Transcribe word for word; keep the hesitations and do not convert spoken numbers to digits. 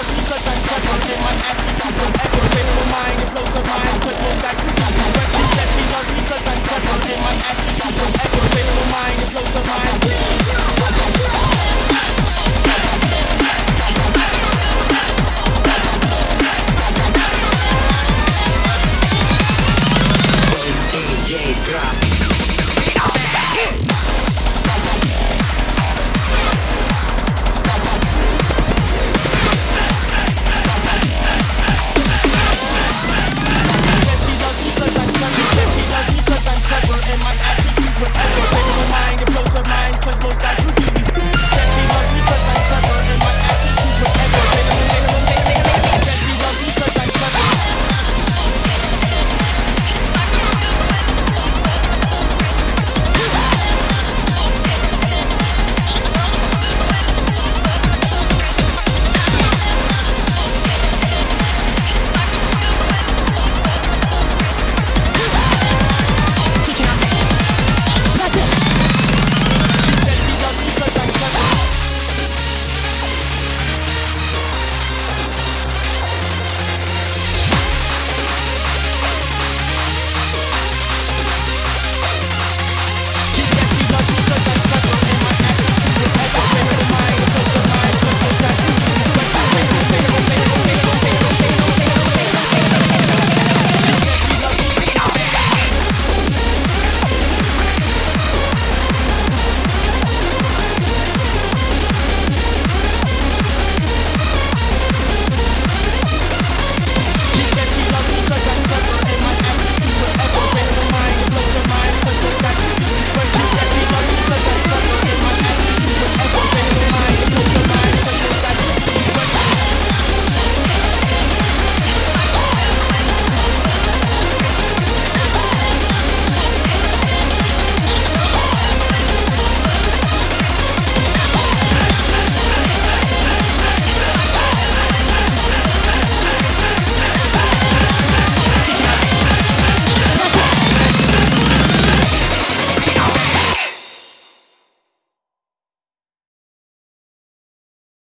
loves me cause I'm clever and my attitude's forever. Critical mind, it blows her mind cause most got to do is sweat. She said she loves me cause I'm clever and my attitude's forever. Critical mind, it blows her mind.